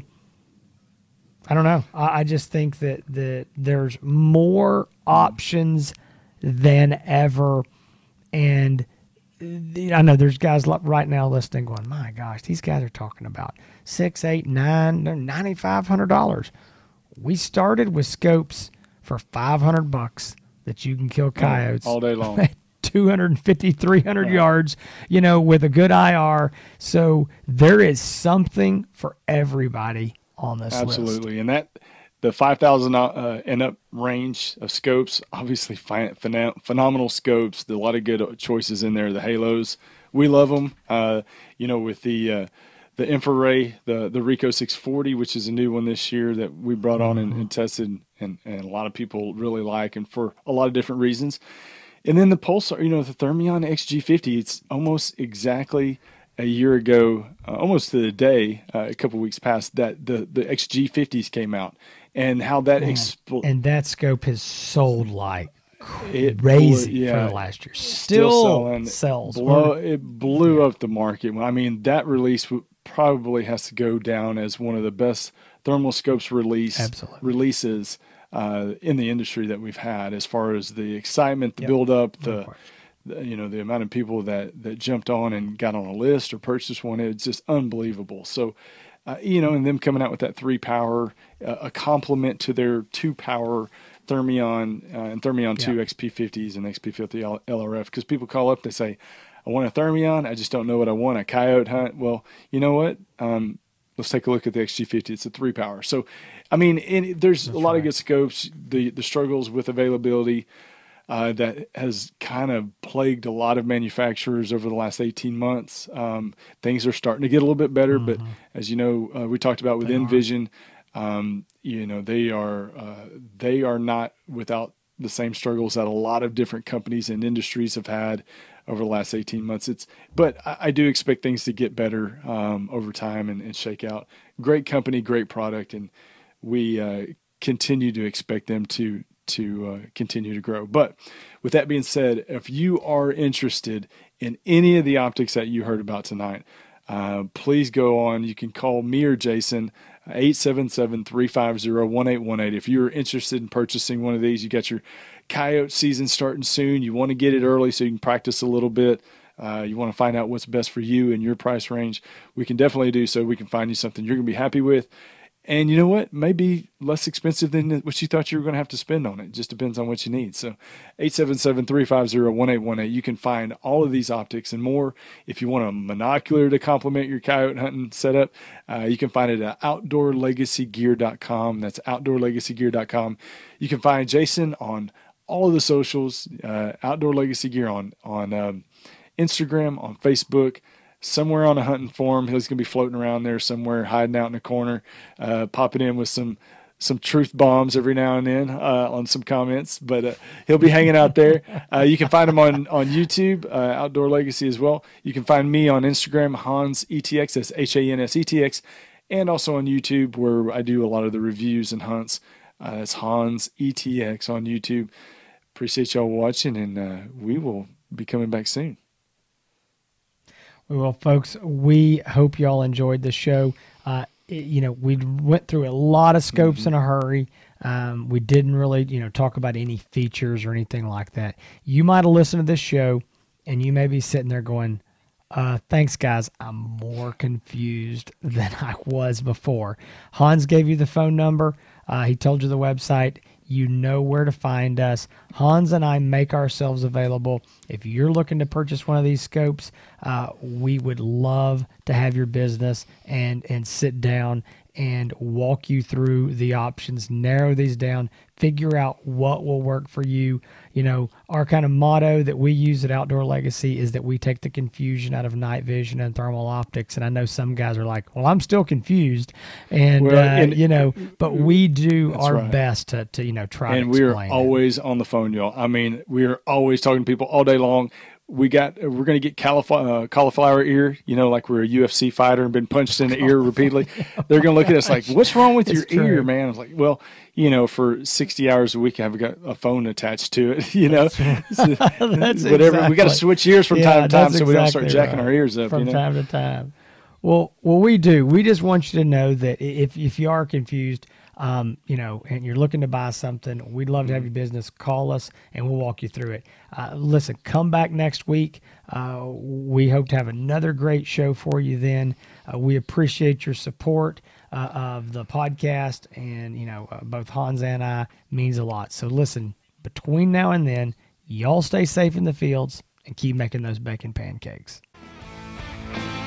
Speaker 2: I don't know. I, I just think that, that there's more options than ever. And I know there's guys right now listening going, my gosh, these guys are talking about six, eight, nine, they're nine thousand five hundred dollars. We started with scopes for five hundred bucks that you can kill coyotes
Speaker 1: all day long.
Speaker 2: two fifty, three hundred
Speaker 1: right. yards,
Speaker 2: you know, with a good I R. So there is something for everybody on this
Speaker 1: Absolutely.
Speaker 2: list.
Speaker 1: And that the five thousand uh, and up range of scopes, obviously phen- phen- phenomenal scopes. There are a lot of good choices in there. The Halos, we love them. Uh, you know, with the uh, the InfraRay, the the Rico six forty, which is a new one this year that we brought on and, and tested, and, and a lot of people really like, and for a lot of different reasons. And then the Pulsar, you know, the Thermion X G fifty, it's almost exactly a year ago, uh, almost to the day, uh, a couple weeks past, that the, the X G fifties came out, and how that exploded.
Speaker 2: And that scope has sold like
Speaker 1: It
Speaker 2: crazy
Speaker 1: blew, yeah,
Speaker 2: for the last year. Still, still selling, sells.
Speaker 1: Blow, it blew yeah. up the market. I mean, that release probably has to go down as one of the best thermal scopes release
Speaker 2: Absolutely.
Speaker 1: releases uh, in the industry that we've had, as far as the excitement, the yep. build up, the, the you know the amount of people that that jumped on and got on a list or purchased one. It's just unbelievable. So, uh, you know, and them coming out with that three power, uh, a complement to their two power Thermion uh, and Thermion two X P fifties and X P fifty L R F, because people call up, they say, I want a Thermion, I just don't know what I want, a Coyote Hunt. Well, you know what? Um, let's take a look at the X G fifty. It's a three power. So, I mean, in, there's That's a lot right. of good scopes. The the struggles with availability uh, that has kind of plagued a lot of manufacturers over the last eighteen months. Um, things are starting to get a little bit better, mm-hmm. but as you know, uh, we talked about with they Envision, um, you know, they are uh, they are not without the same struggles that a lot of different companies and industries have had over the last eighteen months. It's, but I, I do expect things to get better um, over time and, and shake out. Great company, great product, and we uh, continue to expect them to to uh, continue to grow. But with that being said, if you are interested in any of the optics that you heard about tonight, uh, please go on. You can call me or Jason, eight seven seven, three five zero, one eight one eight. If you're interested in purchasing one of these, you got your Coyote season starting soon. You want to get it early so you can practice a little bit. Uh, you want to find out what's best for you and your price range. We can definitely do so. We can find you something you're going to be happy with. And you know what? Maybe less expensive than what you thought you were going to have to spend on it. It just depends on what you need. So eight seven seven, three five zero, one eight one eight. You can find all of these optics and more. If you want a monocular to complement your coyote hunting setup, uh, you can find it at outdoor legacy gear dot com. That's outdoor legacy gear dot com. You can find Jason on all of the socials, uh, Outdoor Legacy Gear on, on um, Instagram, on Facebook, somewhere on a hunting forum. He's going to be floating around there somewhere, hiding out in a corner, uh, popping in with some some truth bombs every now and then uh, on some comments. But uh, he'll be hanging out there. Uh, you can find him on, on YouTube, uh, Outdoor Legacy as well. You can find me on Instagram, Hans E T X, that's H A N S E T X, and also on YouTube where I do a lot of the reviews and hunts. Uh, that's Hans E T X on YouTube. Appreciate y'all watching, and uh, we will be coming back soon.
Speaker 2: Well, folks, we hope y'all enjoyed the show. Uh, it, you know, we went through a lot of scopes mm-hmm. in a hurry. Um, we didn't really, you know, talk about any features or anything like that. You might have listened to this show, and you may be sitting there going, uh, thanks, guys. I'm more confused than I was before. Hans gave you the phone number. Uh, he told you the website. You know where to find us. Hans and I make ourselves available. If you're looking to purchase one of these scopes, uh, we would love to have your business and, and sit down and walk you through the options, narrow these down, figure out what will work for you. You know, our kind of motto that we use at Outdoor Legacy is that we take the confusion out of night vision and thermal optics. And I know some guys are like, well, I'm still confused. And, well, uh, and you know, but we do our right. best to, to, you know, try
Speaker 1: and
Speaker 2: to explain
Speaker 1: we're always
Speaker 2: it.
Speaker 1: on the phone, y'all. I mean, we're always talking to people all day long. We got, we're going to get cauliflower, uh, cauliflower ear, you know, like we're a U F C fighter and been punched in the ear repeatedly. They're going to look at us like, what's wrong with your ear, man? I was like, well, you know, for sixty hours a week, I've got a phone attached to it, you know,
Speaker 2: that's,
Speaker 1: so,
Speaker 2: that's
Speaker 1: whatever.
Speaker 2: Exactly.
Speaker 1: We got to switch ears from
Speaker 2: yeah,
Speaker 1: time to time so
Speaker 2: exactly
Speaker 1: we don't start jacking
Speaker 2: right.
Speaker 1: our ears up.
Speaker 2: From
Speaker 1: you know?
Speaker 2: time to time. Well, well, we do. We just want you to know that if, if you are confused, um, you know, and you're looking to buy something, we'd love to have your business. Call us and we'll walk you through it. Uh, listen, come back next week. Uh, we hope to have another great show for you then. Uh, we appreciate your support uh, of the podcast, and, you know, uh, both Hans and I means a lot. So listen, between now and then, y'all stay safe in the fields and keep making those bacon pancakes.